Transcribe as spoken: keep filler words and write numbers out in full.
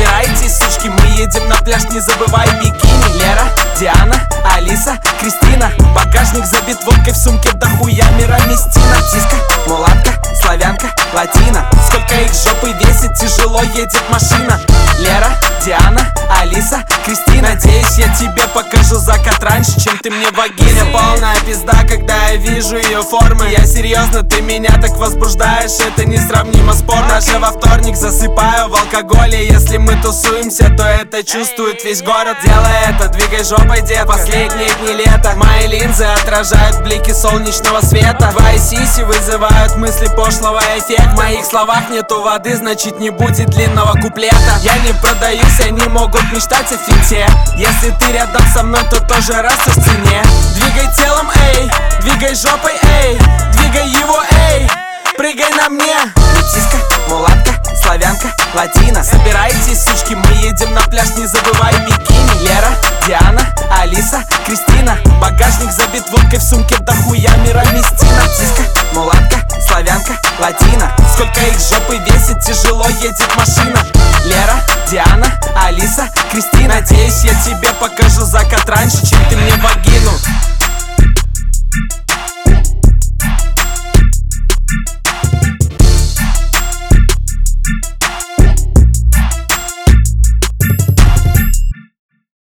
Собирайтесь, сучки, мы едем на пляж, не забывай бикини. Лера, Диана, Алиса, Кристина. Багажник забит водкой, в сумке дохуя мироместина. Тиска, мулатка, славянка, латина. Сколько их жопы весит, тяжело едет машина. Лера, Диана, Алиса, Кристина. Надеюсь, я тебе покажу закат раньше, чем ты мне вагина. Полная пизда, когда я вижу ее формы. Я серьезно, ты меня так возбуждаешь, это несравнимо спорно. Даже во вторник засыпаю в алкоголе. Если мы тусуемся, то это чувствует весь город. Делай это, двигай жопой, дед. Последние дни лета. Мои линзы отражают блики солнечного света. Твои сиси вызывают мысли пошлого эффекта. В моих словах нету воды, значит не будет длинного куплета. Я не продаюсь, они могут мечтать о фите. Если ты рядом со мной, то тоже растешь в цене. Двигай телом, эй, двигай жопой, эй, двигай его, эй, прыгай на мне. Метиска, мулатка, славянка, латина. Собирайтесь, сучки, мы едем на пляж, не забывай бикини. Лера, Диана, Алиса, Кристина. Багажник забит водкой, в сумке дохуя мироместина. Тиска, мулатка, славянка, латина. Сколько их жопы весит, тяжело едет машина. Лера, Диана, Алиса, Кристина. Надеюсь, я тебе покажу закат раньше, чем ты мне вагина.